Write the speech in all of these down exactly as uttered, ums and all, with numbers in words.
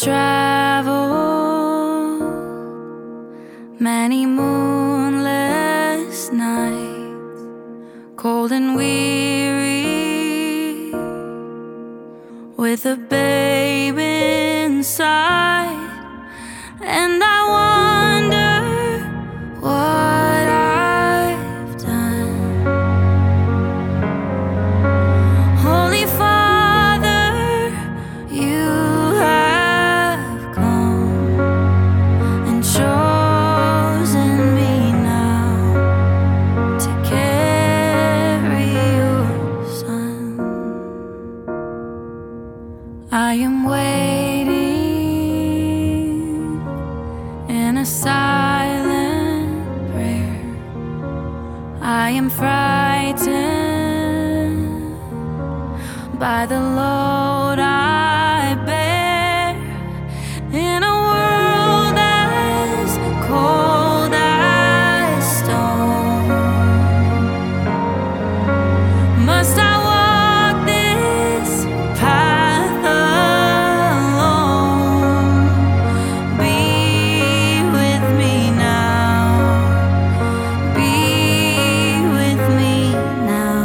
travel many moonless nights, cold and weary, with a babe inside. And I wonder what I've done. Holy Father, you have come and chosen me now to carry your Son. I am waiting in a silent prayer. I am frightened by the load I bear, in a world as cold as stone. Must I walk this path alone? Be with me now. Be with me now.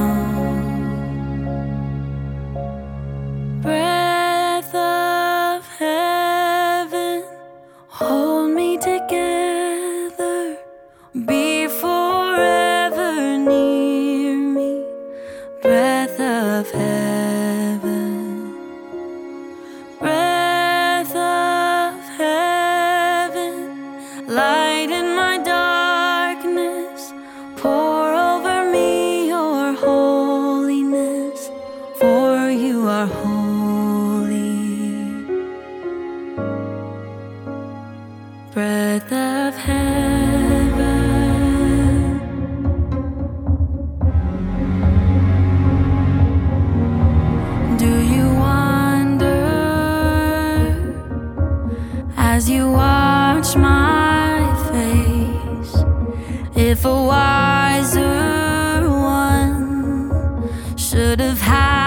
Breath of heaven, hold me together. Be forever near me. Breath of heaven, breath of heaven, light in my darkness. Pour over me your holiness, for you are holy. Breath of heaven, do you wonder as you watch my face, if a wiser one should have had